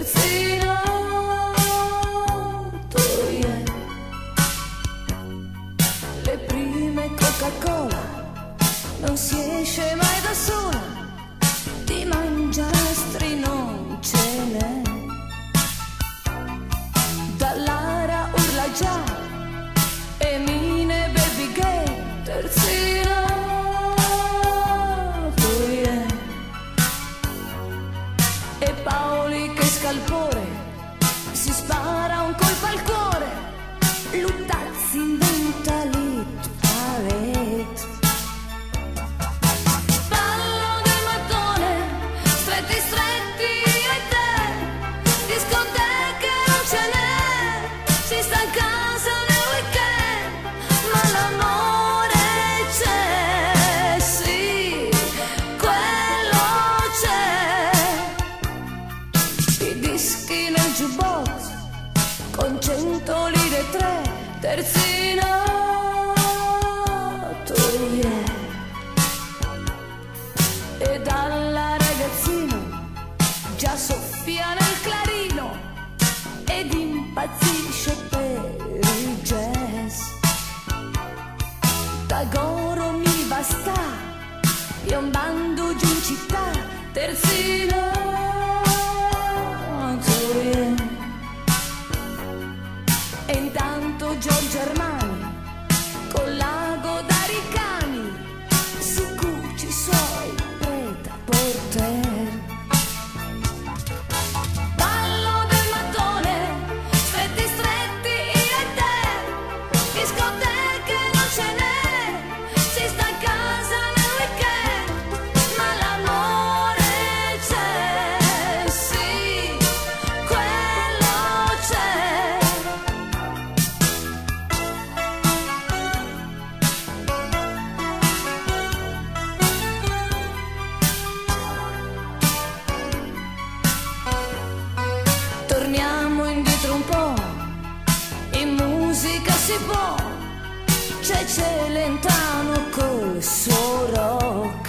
terzino, yeah. Le prime Coca-Cola, non si esce mai da sola, di mangiastri non ce n'è. Dallara urla già, Emine baby gay, terzino, yeah. E Paoli che scalpore, si spara un colpo al cuore, Luttazzi inventa l'hit parade. Ballo del mattone, stretti stretti e te, discoteche non ce n'è, si sta a casa nel weekend, ma l'amore c'è, sì, quello c'è. I dischi nel jukebox, con 100 lire e 3, terzino, yeah. E dalla ragazzina già soffia nel clarino ed impazzisce per il jazz. Da Goro mi basta, piombando giù in città, terzino, yeah. E intanto Giorgio Armani, con l'ago da ricami, si cuce i suoi pret-à-porter. Ballo del mattone, stretti stretti io e te, discoteche non ce n'è, si sta a casa nel weekend, ma l'amore c'è, sì, quello c'è. Torniamo indietro un po', in musica si può, c'è Celentano col suo rock.